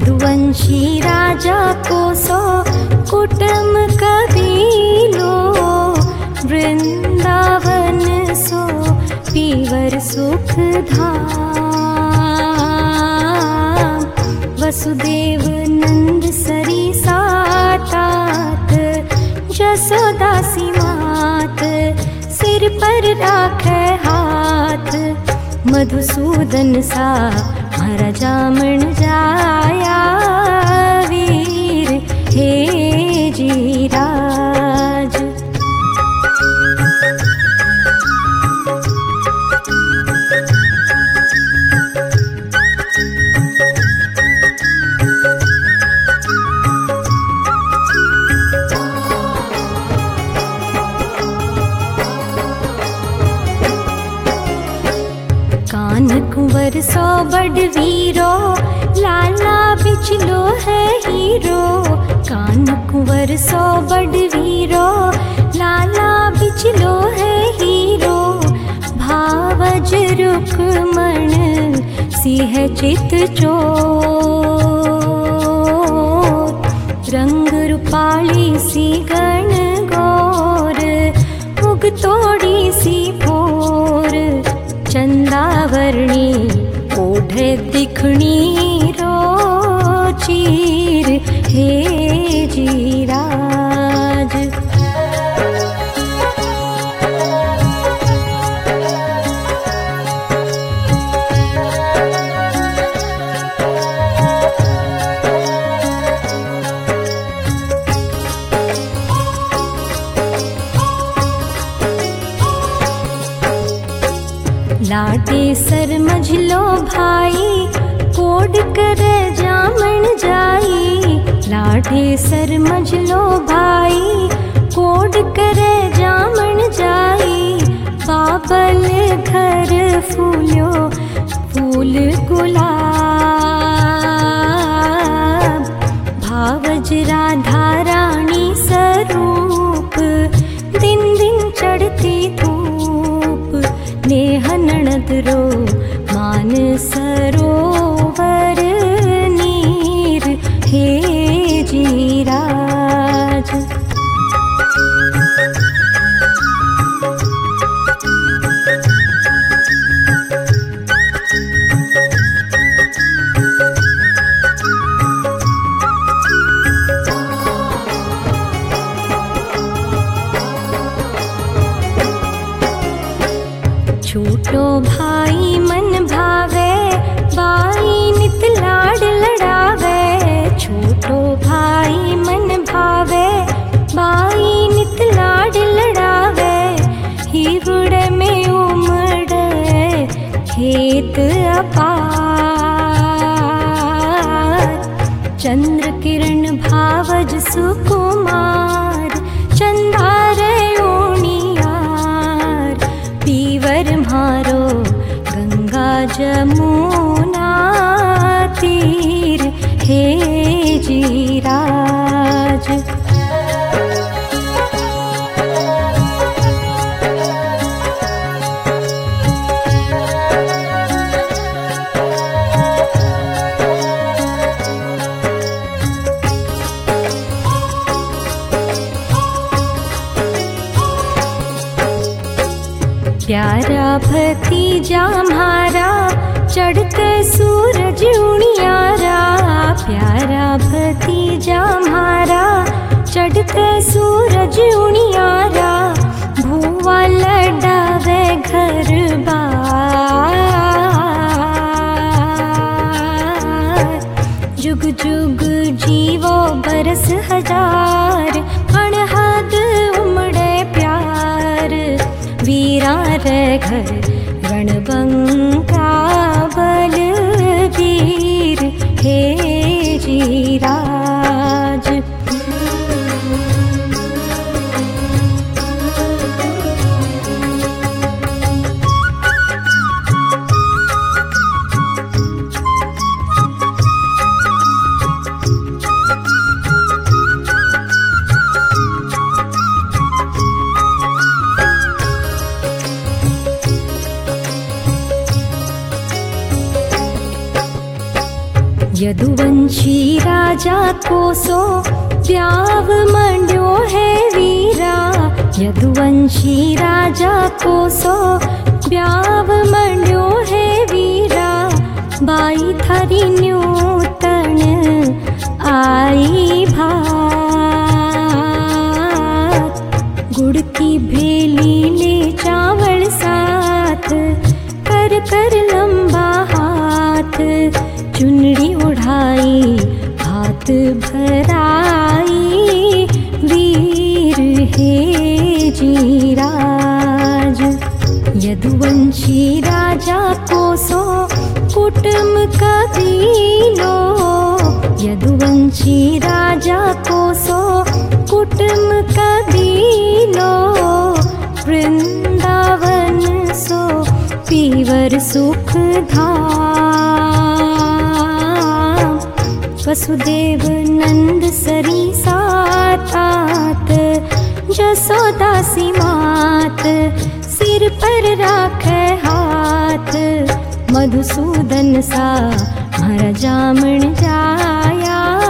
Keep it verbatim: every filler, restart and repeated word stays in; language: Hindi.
यदुवंशी राजा को सो कुटुम कबीलो, वृंदावन सो पीवर सुख धाम। वसुदेव नंद सरिसा तात, जसोदा सी मात सिर पर राखे हाथ। मधुसूदन सा मारा जामन जाया वीर, हे जी राज। कान कुंवर सो बड़ वीरो, लाला बिचलो है हीरो। कान कुंवर सो बड़ वीरो, लाला बिचलो है हीरो। भावज रुक्मण सिंह चित चोर, रंग रूपाली सी गण गोर, मुग तोड़ी सी भोर। चंदावरणी ओढ़े दिखणी रोचीर, हे जी राज। लाटे सर मझलो भाई, कोड करे जामन जाई। लाटे सर मझलो भाई, कोड करे जामन जाई। बाबल घर फूलो फूल गुलाब, भावज राधा रानी स्वरूप, दिन दिन चढ़ती धूप। नेह ननद रो मान सरोवर नीर, हे जी राज। छोटो भाई मन भावे, बाई नित लाड लड़ावे। छोटो भाई मन भावे, बाई नित लाड लड़ावे। हिवड़ में उमड़े खेत अपार, चंद्र किरण भावज सुकुमार। चंदारे ओणियार, पीवर मारो गंगा जमुना तीर, हे जी राज। प्यारा भतीजा म्हारा, चढ़ते सूरज उनियारा। प्यारा भतीजा म्हारा, चढ़ते सूरज उनियारा। भुआ लडावे घर बार, जुग जुग जीवो बरस हजार। अनहद उमड़े प्यार, वीरा रे घर रणबंका बलबीर, हे जी राज। यदुवंशी राजा को सो ब्याव मंड्यो है वीरा। यदुवंशी राजा को सो ब्याव मंड्यो है वीरा। बाई थारी न्यूतन आई भात। गुड़ की भेली ले चावल साथ, कर कर लंबा हाथ। चुनरी उड़ाई हाथ भराई, वीर हे जीराज। यदुवंशी राजा को सो कुटुम कबीलो। यदुवंशी राजा को सो कुटुम कबीलो। वृंदावन सो पीवर सुख धाम। वसुदेव नंद सरी सातात, जसोदा सी मात सिर पर राखे हाथ। मधुसूदन सा महाराज जामण जाया,